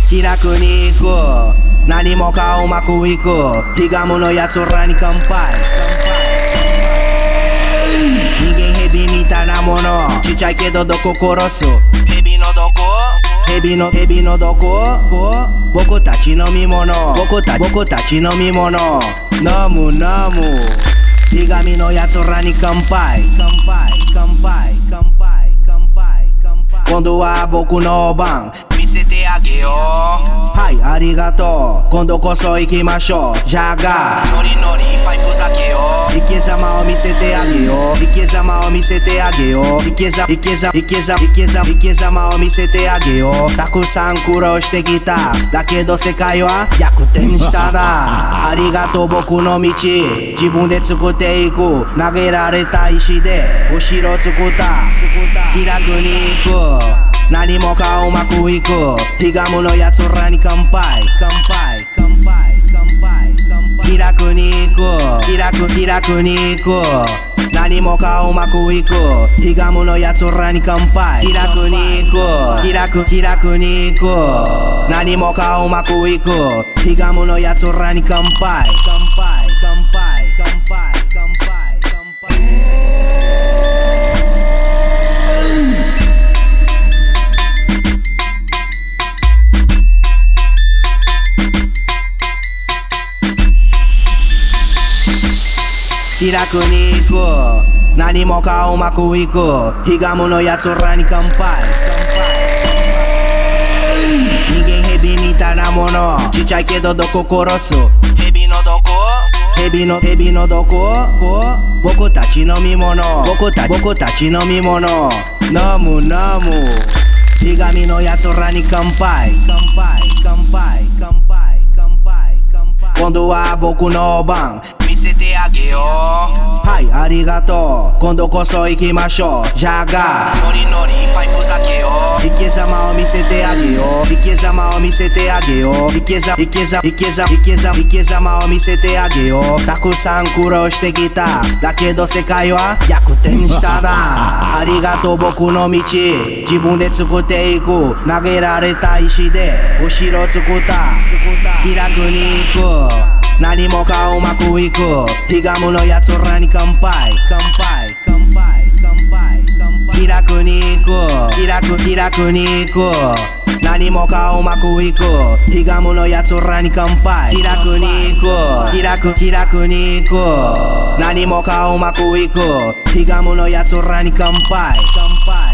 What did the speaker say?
気楽に行く、何もかうまくいく、ヒガムの奴らに乾杯。人間ヘビみたいなもの、ちっちゃいけどどこ殺す。ヘビのどこ、ヘビのどこ、僕たち飲み物、僕たち飲み物、飲むひがみの奴らに乾杯。今度は僕の番、見せてあげよう。はい、ありがとう。今度こそ行きましょう。じゃがノリノリいっぱいふざけよう。生き様を見せてあげよう。生き様を見せてあげよう。生き様を見せてあげよう。たくさん苦労してきた。だけど世界は逆転したな。ありがとう僕の道、自分で作っていく。投げられた石で後ろ作った。気楽に行く、何もかうまくいく、ヒガムの奴らに乾杯。気楽に行く、気楽に行く、何もかうまくいく、ヒガムの奴らに乾杯。気楽に行く、気楽に行く、何もかうまくいく、ヒガムの奴らに乾杯。気楽に行く、何もかうまくいく、ヒガムの奴らに乾杯。人間ヘビみたいなもの、ちっちゃいけどどこ殺す。ヘビのどこ、ヘビのどこ、僕たち飲み物、僕たち飲み物、飲むひがみの奴らに乾杯。今度は僕の番、見せてあげよう。はい、ありがとう。今度こそ行きましょう。じゃがノリノリいっぱいふざけよう。生き様を見せてあげよう。生き様を見せてあげよう。生き様を見せてあげよう。たくさん苦労してきた。だけど世界は逆転したな。ありがとう僕の道、自分で作っていく。投げられた石で後ろ作った。気楽に行く、何もかうまくいく、ヒガムの奴らに乾杯。気楽に行く、気楽に行く、何もかうまくいく、ヒガムの奴らに乾杯。気楽に行く、気楽に行く、何もかうまくいく、ヒガムの奴らに乾杯。